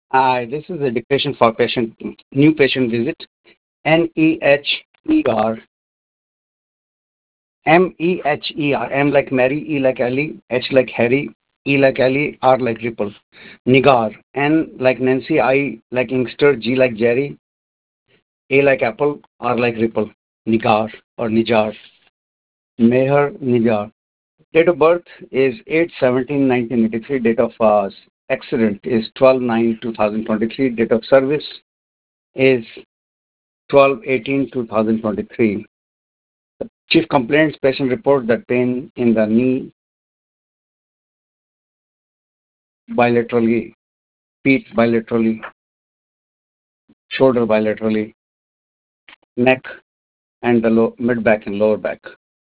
Hi, this is the dictation for new patient visit. Neher, Meher, M like Mary, E like Ali, H like Harry, E like Ali, R like Ripple. Nigar, N like Nancy, I like Inkster, G like Jerry, A like Apple, R like Ripple. Nigar or Nijar. Meher Nijar. Date of birth is 8/17/1983. Date of accident is 12/9/2023. Date of service is 12/18/2023. Chief complaints patient report that pain in the knee bilaterally, feet bilaterally, shoulder bilaterally, neck and the mid back and lower back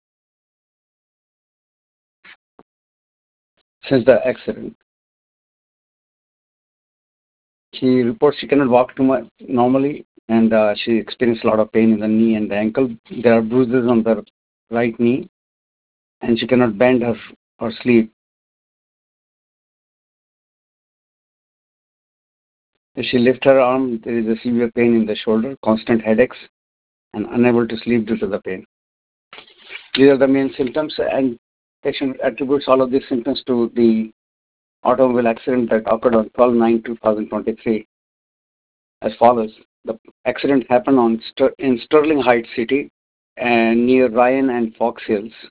since the accident. She reports she cannot walk too much normally and she experienced a lot of pain in the knee and the ankle. There are bruises on the right knee and she cannot bend her or sleep. If she lifts her arm, there is a severe pain in the shoulder, constant headaches, and unable to sleep due to the pain. These are the main symptoms, and patient attributes all of these symptoms to the automobile accident that occurred on 12/9/2023 as follows. The accident happened in Sterling Heights City and near Ryan and Fox Hills.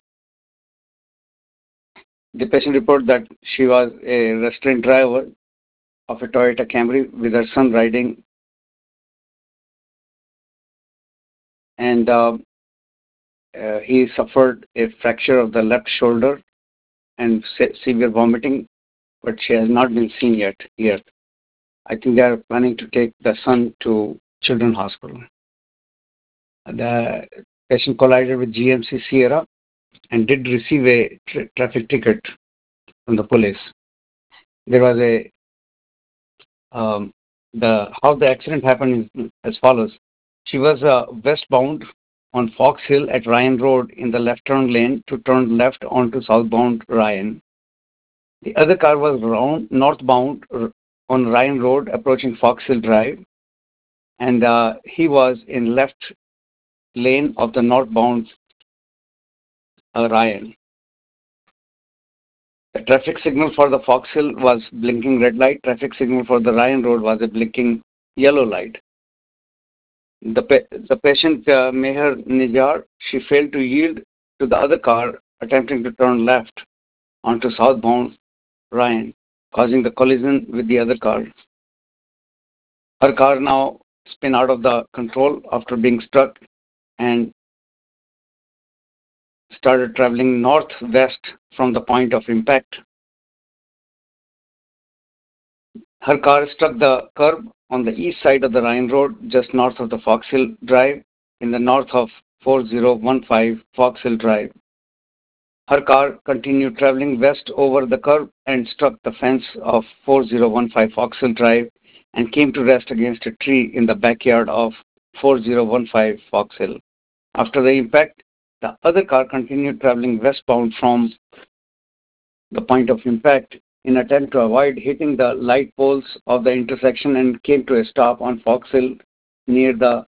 The patient reported that she was a restaurant driver of a Toyota Camry with her son riding, and he suffered a fracture of the left shoulder and severe vomiting, but she has not been seen yet here. I think they are planning to take the son to Children's Hospital. The patient collided with GMC Sierra and did receive a traffic ticket from the police. There was a the how the accident happened is as follows. She was westbound on Fox Hill at Ryan Road in the left turn lane to turn left onto southbound Ryan. The other car was northbound on Ryan Road approaching Fox Hill Drive, and he was in left lane of the northbound Ryan. The traffic signal for the Fox Hill was blinking red light. Traffic signal for the Ryan Road was a blinking yellow light. The patient, Meher Nijar, she failed to yield to the other car attempting to turn left onto southbound Ryan, causing the collision with the other car. Her car now spin out of the control after being struck and started traveling northwest from the point of impact. Her car struck the curb on the east side of the Ryan Road, just north of the Fox Hill Drive, in the north of 4015 Fox Hill Drive. Her car continued traveling west over the curb and struck the fence of 4015 Fox Hill Drive and came to rest against a tree in the backyard of 4015 Fox Hill. After the impact, the other car continued traveling westbound from the point of impact in attempt to avoid hitting the light poles of the intersection and came to a stop on Fox Hill near the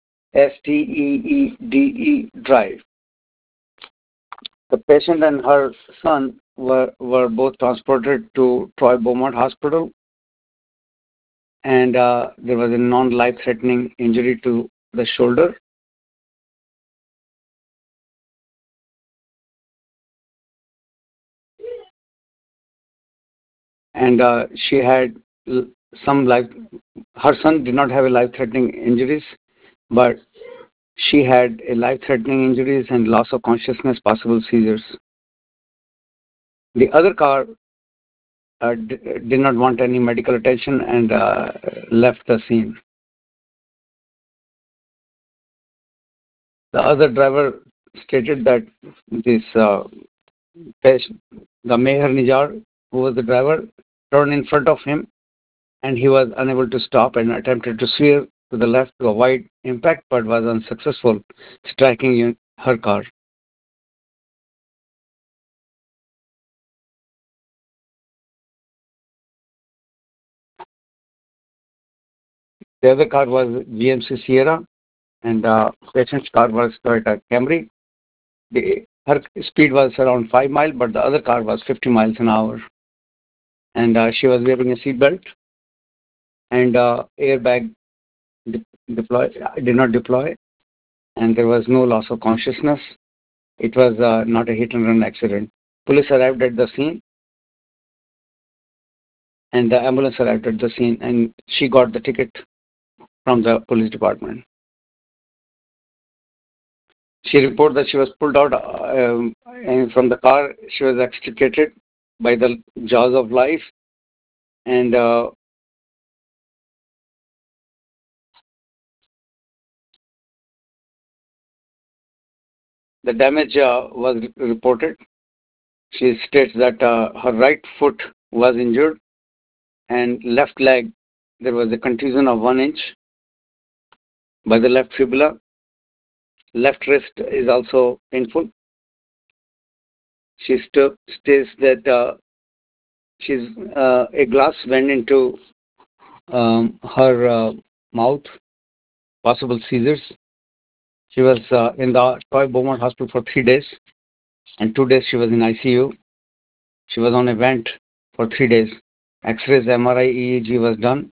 STEEDE Drive. The patient and her son were both transported to Troy Beaumont Hospital, and there was a non-life threatening injury to the shoulder. And she had some life, her son did not have a life threatening injuries, but she had a life threatening injuries and loss of consciousness, possible seizures. The other car did not want any medical attention and left the scene. The other driver stated that this patient, the Meher Nijar, who was the driver, turned in front of him and he was unable to stop and attempted to swerve to the left to avoid impact but was unsuccessful, striking her car. The other car was GMC Sierra, and patient's car was Toyota Camry. Her speed was around 5 miles, but the other car was 50 miles an hour. And she was wearing a seatbelt, and airbag did not deploy, and there was no loss of consciousness. It was not a hit and run accident. Police arrived at the scene, and the ambulance arrived at the scene, and she got the ticket from the police department. She reported that she was pulled out and from the car. She was extricated by the jaws of life, and the damage was reported. She states that her right foot was injured, and left leg there was a contusion of 1 inch by the left fibula. Left wrist is also painful. She states that a glass went into her mouth, possible seizures. She was in the Troy Beaumont Hospital for 3 days, and 2 days she was in ICU. She was on a vent for 3 days. X-rays, MRI, EEG was done.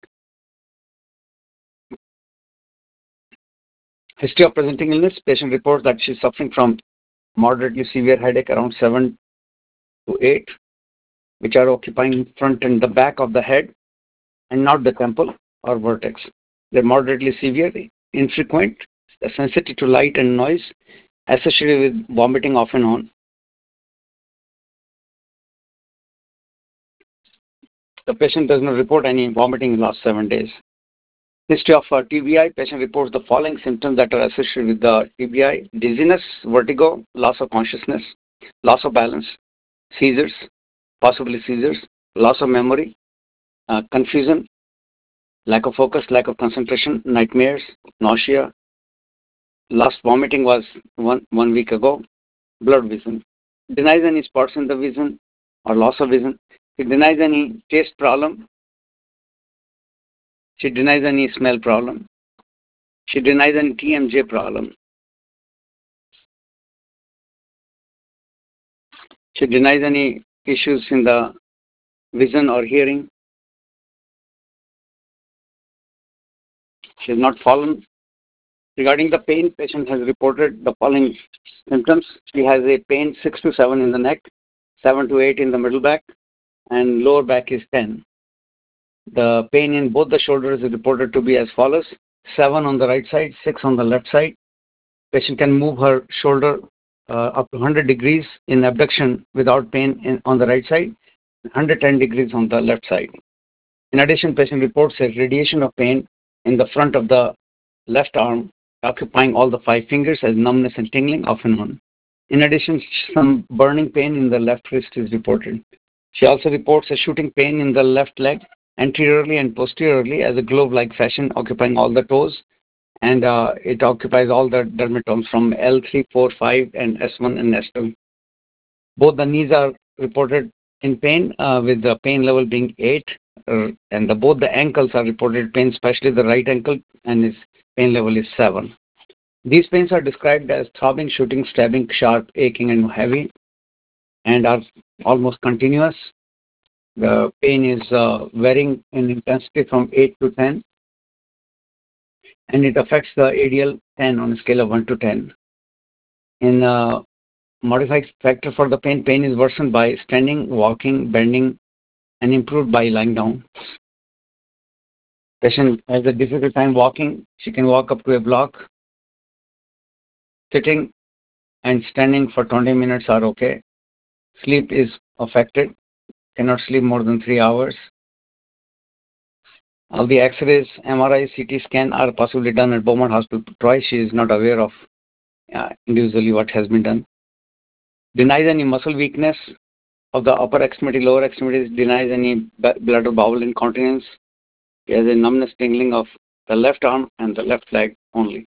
History of presenting illness. Patient reports that she's suffering from moderately severe headache around 7 to 8, which are occupying front and the back of the head and not the temple or vertex. They're moderately severe, infrequent, sensitive to light and noise, associated with vomiting off and on. The patient does not report any vomiting in the last 7 days. History of TBI. Patient reports the following symptoms that are associated with the TBI: dizziness, vertigo, loss of consciousness, loss of balance, seizures, possibly seizures, loss of memory, confusion, lack of focus, lack of concentration, nightmares, nausea. Last vomiting was one week ago. Blurred vision. Denies any spots in the vision or loss of vision. It denies any taste problem. She denies any smell problem. She denies any TMJ problem. She denies any issues in the vision or hearing. She has not fallen. Regarding the pain, patient has reported the following symptoms. She has a pain 6 to 7 in the neck, 7 to 8 in the middle back, and lower back is 10. The pain in both the shoulders is reported to be as follows: 7 on the right side, 6 on the left side. Patient can move her shoulder up to 100 degrees in abduction without pain on the right side, 110 degrees on the left side. In addition, patient reports a radiation of pain in the front of the left arm, occupying all the 5 fingers, as numbness and tingling off and on. In addition, some burning pain in the left wrist is reported. She also reports a shooting pain in the left leg, anteriorly and posteriorly, as a glove-like fashion, occupying all the toes, and it occupies all the dermatomes from L3, 4, 5, and S1 and S2. Both the knees are reported in pain, with the pain level being 8, and both the ankles are reported pain, especially the right ankle, and its pain level is 7. These pains are described as throbbing, shooting, stabbing, sharp, aching, and heavy, and are almost continuous. The pain is varying in intensity from 8 to 10, and it affects the ADL 10 on a scale of 1 to 10. In modified factor for the pain, pain is worsened by standing, walking, bending, and improved by lying down. Patient has a difficult time walking. She can walk up to a block. Sitting and standing for 20 minutes are okay. Sleep is affected. Cannot sleep more than 3 hours. All the X-rays, MRI, CT scan are possibly done at Beaumont Hospital, Troy. She is not aware of individually what has been done. Denies any muscle weakness of the upper extremity, lower extremities. Denies any blood or bowel incontinence. She has a numbness, tingling of the left arm and the left leg only.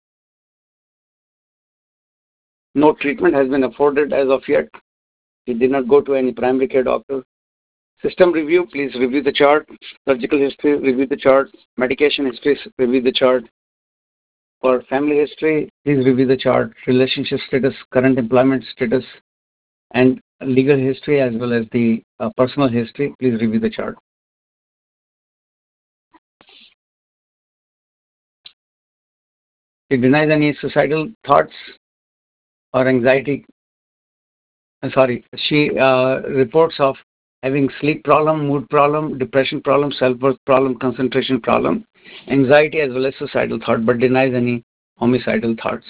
No treatment has been afforded as of yet. She did not go to any primary care doctor. System review, please review the chart. Surgical history, review the chart. Medication history, review the chart. For family history, please review the chart. Relationship status, current employment status, and legal history as well as the personal history, please review the chart. She denies any suicidal thoughts or anxiety. She reports of having sleep problem, mood problem, depression problem, self-worth problem, concentration problem, anxiety as well as suicidal thought, but denies any homicidal thoughts.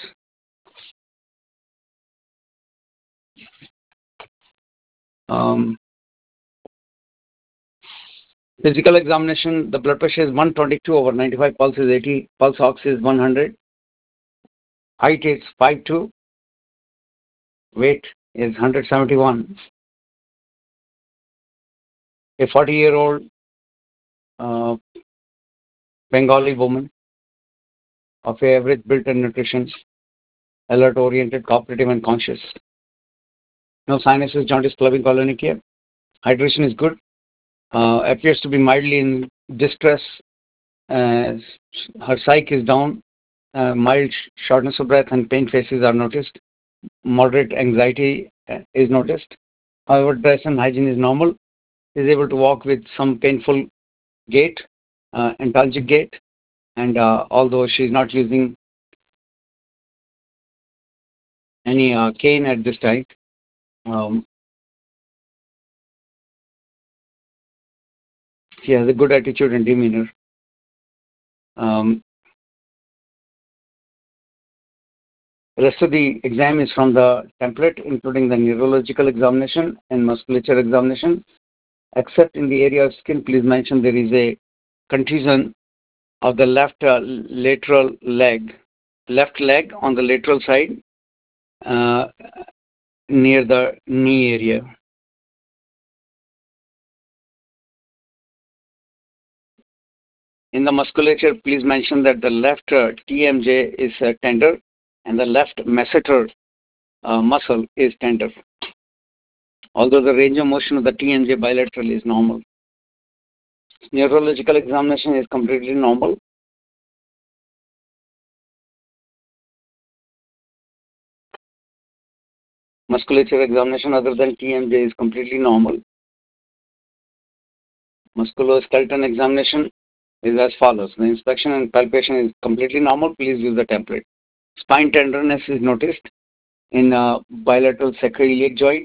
Physical examination, the blood pressure is 122/95, pulse is 80, pulse ox is 100, height is 5'2", weight is 171. A 40-year-old Bengali woman of average build and nutrition, alert, oriented, cooperative, and conscious. No sinuses, jaundice, clubbing, colonychia. Hydration is good. Appears to be mildly in distress. Her psyche is down. Mild shortness of breath and pain faces are noticed. Moderate anxiety is noticed. However, dress and hygiene is normal. Is able to walk with some painful gait, antalgic gait, and although she is not using any cane at this time, um, she has a good attitude and demeanor. The rest of the exam is from the template, including the neurological examination and musculature examination. Except in the area of skin, please mention there is a contusion of the left lateral leg, left leg on the lateral side uh, near the knee area. In the musculature, please mention that the left TMJ is tender and the left masseter muscle is tender. Although the range of motion of the TMJ bilateral is normal. Neurological examination is completely normal. Musculature examination other than TMJ is completely normal. Musculoskeletal examination is as follows. The inspection and palpation is completely normal. Please use the template. Spine tenderness is noticed in bilateral sacroiliac joint.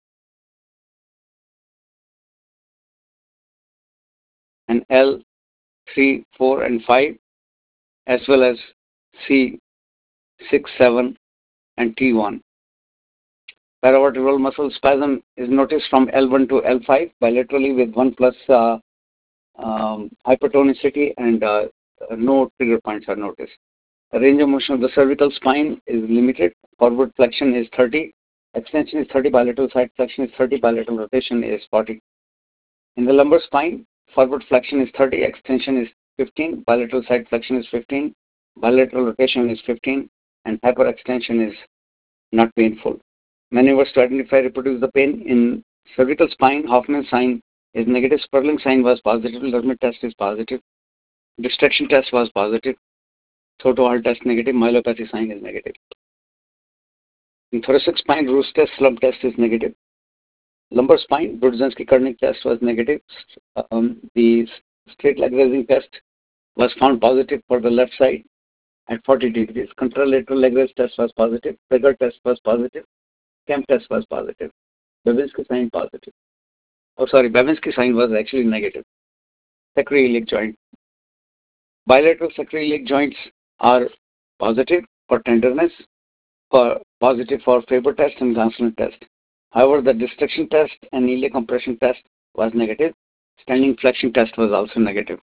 And L, 3, 4, and 5, as well as C, 6, 7, and T1. Paravertebral muscle spasm is noticed from L1 to L5 bilaterally with 1 plus hypertonicity and no trigger points are noticed. The range of motion of the cervical spine is limited. Forward flexion is 30. Extension is 30. Bilateral side flexion is 30. Bilateral rotation is 40. In the lumbar spine, forward flexion is 30. Extension is 15. Bilateral side flexion is 15. Bilateral rotation is 15. And hyperextension is not painful. Maneuvers to identify reproduce the pain. In cervical spine, Hoffman sign is negative. Sperling sign was positive. Lermit test is positive. Distraction test was positive. Toto-Hall test negative. Myelopathy sign is negative. In thoracic spine, Roos test, slump test is negative. Lumbar spine, Brudzinski-Kernig test was negative. The straight leg raising test was found positive for the left side at 40 degrees. Contralateral leg raise test was positive. Trigger test was positive. Kemp test was positive. Babinski sign positive. Babinski sign was actually negative. Sacroiliac joint. Bilateral sacroiliac joints are positive for tenderness, for positive for Faber test and Gonsalves test. However, the distraction test and iliac compression test was negative. Standing flexion test was also negative.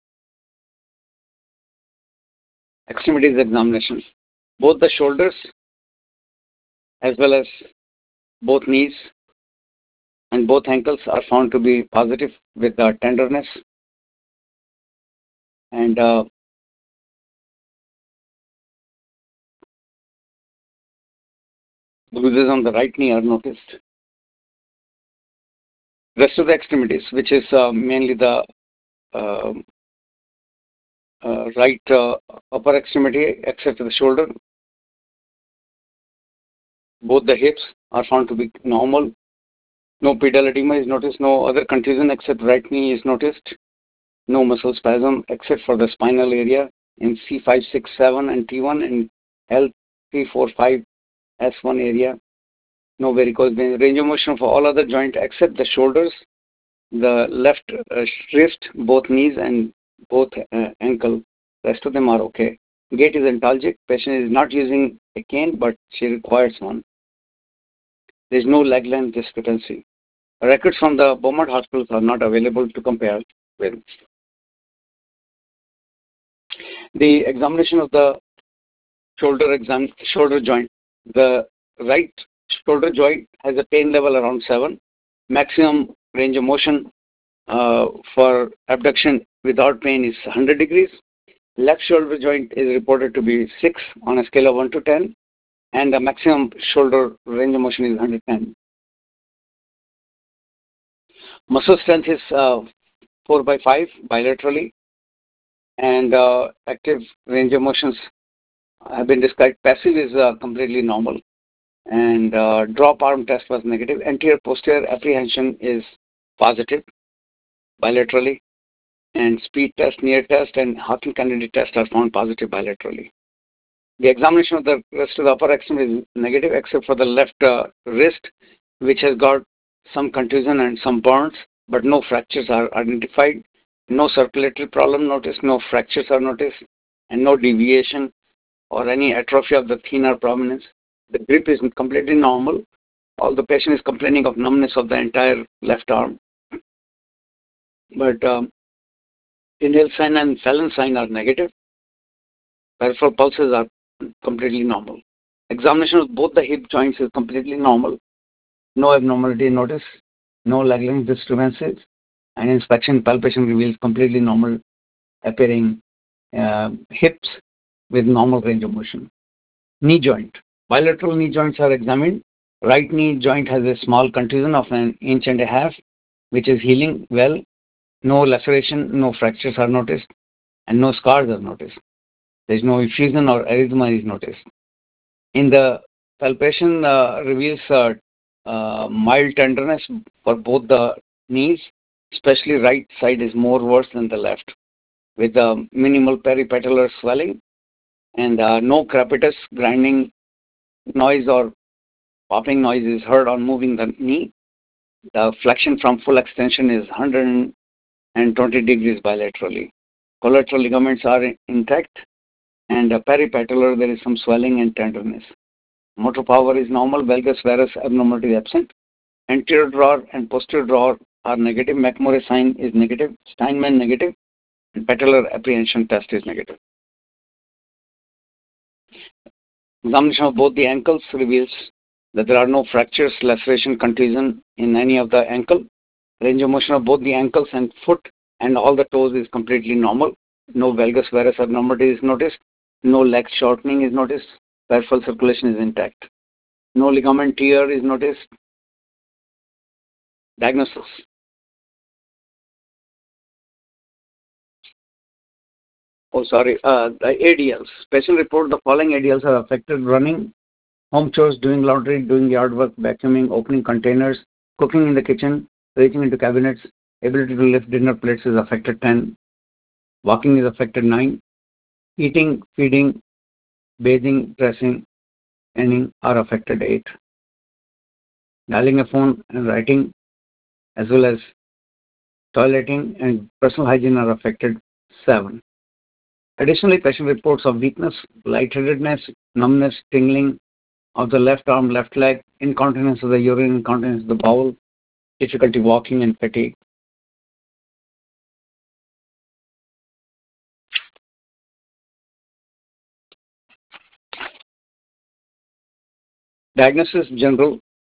Extremities examination. Both the shoulders as well as both knees and both ankles are found to be positive with tenderness and bruises on the right knee are noticed. Rest of the extremities, which is mainly the uh, right upper extremity, except for the shoulder, both the hips are found to be normal. No pedal edema is noticed. No other contusion except right knee is noticed. No muscle spasm except for the spinal area in C5, 6, 7 and T1 and L3, 4, 5, S1 area. No varicose vein. Range of motion for all other joint except the shoulders, the left wrist, both knees and both ankle. Rest of them are okay. Gait is antalgic. Patient is not using a cane, but she requires one. There is no leg length discrepancy. Records from the Beaumont hospitals are not available to compare with. The examination of the shoulder joint. The right shoulder joint has a pain level around 7. Maximum range of motion for abduction without pain is 100 degrees. Left shoulder joint is reported to be 6 on a scale of 1 to 10, and the maximum shoulder range of motion is 110. Muscle strength is 4 by 5 bilaterally, and active range of motions have been described. Passive is completely normal, and drop arm test was negative. Anterior posterior apprehension is positive bilaterally, and speed test, near test, and Hawking-Kennedy test are found positive bilaterally. The examination of the rest of the upper extremity is negative except for the left wrist, which has got some contusion and some burns, but no fractures are identified. No circulatory problem noticed, no fractures are noticed, and no deviation or any atrophy of the thenar prominence. The grip is completely normal. All the patient is complaining of numbness of the entire left arm. But inhale sign and Fallon sign are negative. Peripheral pulses are completely normal. Examination of both the hip joints is completely normal. No abnormality noticed. No leg length disturbances. And inspection palpation reveals completely normal appearing hips with normal range of motion. Knee joint. Bilateral knee joints are examined. Right knee joint has a small contusion of 1.5 inches, which is healing well. No laceration, no fractures are noticed, and no scars are noticed. There is no effusion or erythema is noticed. In the palpation reveals mild tenderness for both the knees, especially right side is more worse than the left, with minimal peripatellar swelling and no crepitus, grinding noise or popping noise is heard on moving the knee. The flexion from full extension is 120 degrees bilaterally. Collateral ligaments are intact, and peripatellar there is some swelling and tenderness. Motor power is normal, valgus varus abnormality is absent. Anterior drawer and posterior drawer are negative. McMurray sign is negative. Steinman negative. And patellar apprehension test is negative. Examination of both the ankles reveals that there are no fractures, laceration, contusion in any of the ankle. Range of motion of both the ankles and foot and all the toes is completely normal. No valgus varus abnormality is noticed. No leg shortening is noticed. Peripheral circulation is intact. No ligament tear is noticed. Diagnosis. Oh, sorry. The ADLs. Patient report the following ADLs are affected: running, home chores, doing laundry, doing yard work, vacuuming, opening containers, cooking in the kitchen, reaching into cabinets. Ability to lift dinner plates is affected 10. Walking is affected 9. Eating, feeding, bathing, dressing, cleaning are affected 8. Dialing a phone and writing, as well as toileting and personal hygiene are affected 7. Additionally, patient reports of weakness, lightheadedness, numbness, tingling of the left arm, left leg, incontinence of the urine, incontinence of the bowel, difficulty walking, and fatigue. Diagnosis general.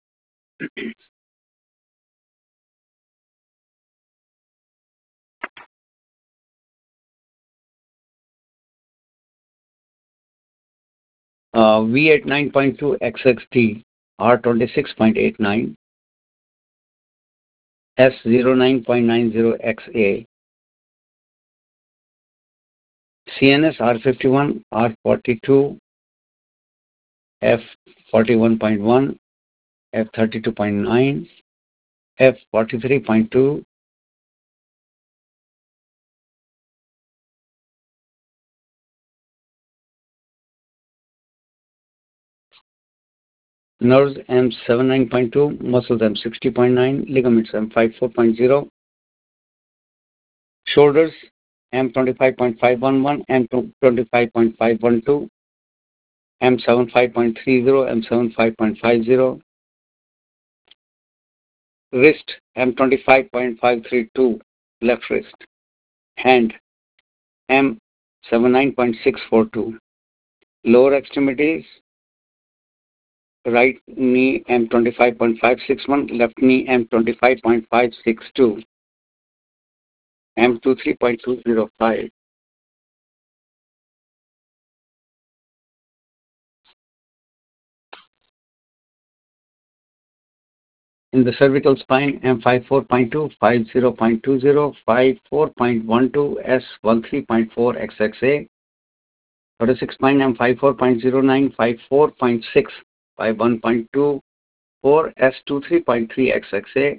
V at 9.2 XXT, R 26.89. S09.90XA, CNS R51, R42, F41.1, F32.9, F43.2, nerves M79.2, muscles M60.9, ligaments M54.0, shoulders M25.511, M25.512, M75.30, M75.50, wrist M25.532, left wrist, hand M79.642, lower extremities, right knee M25.561, left knee M25.562, M23.205. In the cervical spine, M54.2, 50.20, 54.12, S13.4 XXA. Thoracic spine, M54.09, 54.6, 51.24, S23.3 XXA,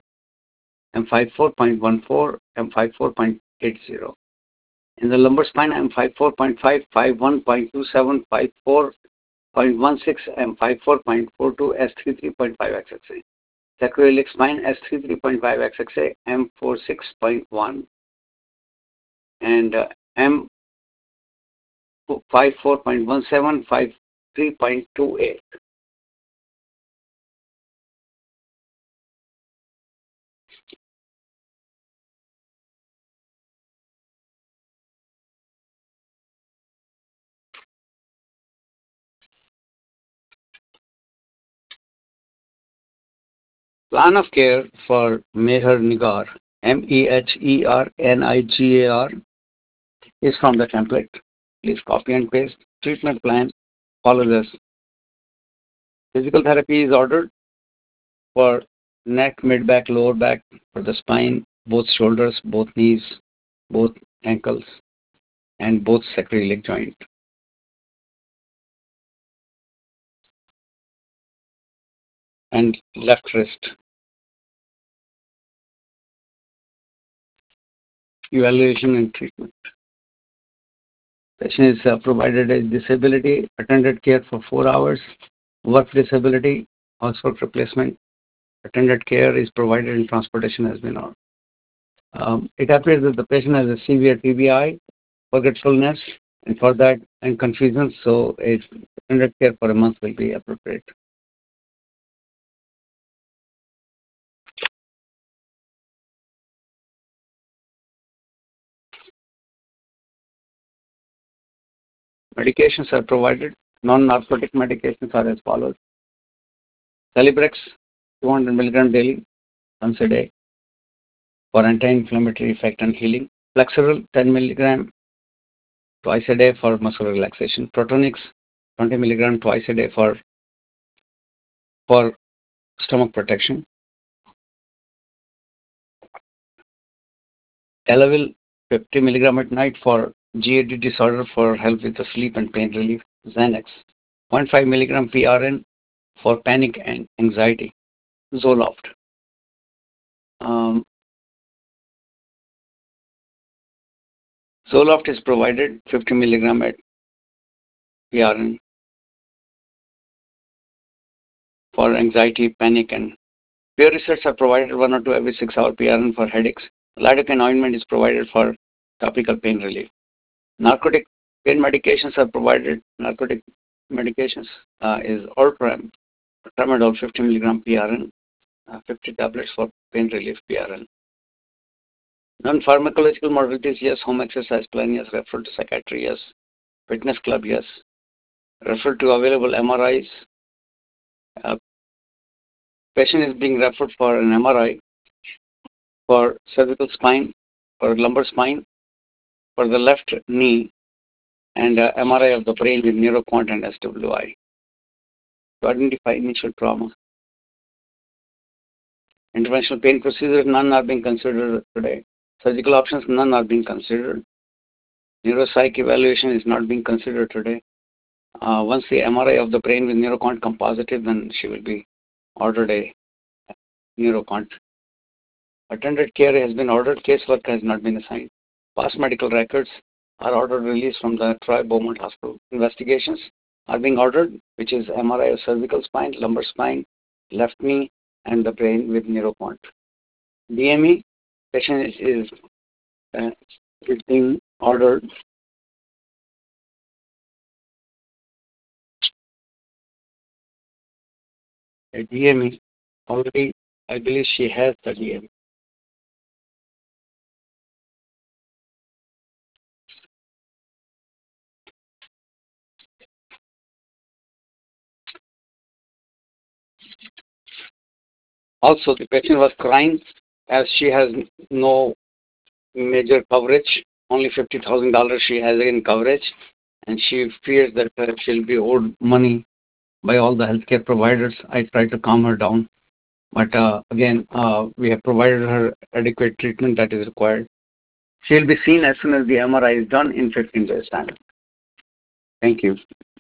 M54.14, M54.80. In the lumbar spine, M54.5, 51.27, 54.16, M54.42, S33.5 XXA. Sacroiliac spine, S33.5 XXA, M46.1, and M54.17, 53.28. Plan of care for Meher Nigar, Mehernigar, is from the template. Please copy and paste. Treatment plan, follow this. Physical therapy is ordered for neck, mid back, lower back, for the spine, both shoulders, both knees, both ankles, and both sacroiliac joint. And left wrist. Evaluation and treatment. Patient is provided a disability, attended care for 4 hours, work disability, housework replacement, attended care is provided and transportation has been ordered. It appears that the patient has a severe TBI, forgetfulness, and for that and confusion, so a attended care for a month will be appropriate. Medications are provided. Non-narcotic medications are as follows. Celebrex, 200 milligram daily, once a day, for anti-inflammatory effect and healing. Flexeril, 10 milligram twice a day for muscle relaxation. Protonix, 20 milligram twice a day for stomach protection. Elavil, 50 milligram at night for GAD disorder for help with the sleep and pain relief. Xanax, 0.5 milligram PRN for panic and anxiety. Zoloft. Zoloft is provided 50 milligram at PRN for anxiety, panic, and peer research are provided 1 or 2 every 6-hour PRN for headaches. Lidocaine ointment is provided for topical pain relief. Narcotic pain medications are provided. Narcotic medications is Ultram, tramadol 50 milligram PRN, 50 tablets for pain relief PRN. Non-pharmacological modalities, yes. Home exercise plan, yes. Referral to psychiatry, yes. Fitness club, yes. Referral to available MRIs. Patient is being referred for an MRI for cervical spine, for lumbar spine, for the left knee, and MRI of the brain with neuroquant and SWI to identify initial trauma. Interventional pain procedures, none are being considered today. Surgical options, none are being considered. Neuropsych evaluation is not being considered today. Once the MRI of the brain with neurocont come positive, then she will be ordered a neurocont. Attended care has been ordered, casework has not been assigned. Past medical records are ordered release from the Troy Beaumont Hospital. Investigations are being ordered, which is MRI of cervical spine, lumbar spine, left knee, and the brain with neurocont. DME, patient uh, is being ordered. A DME already, I believe she has the DME. Also, the patient was crying as she has no major coverage, only $50,000 she has in coverage, and she fears that she'll be owed money by all the healthcare providers. I tried to calm her down, but again, we have provided her adequate treatment that is required. She'll be seen as soon as the MRI is done in 15 days time. Thank you.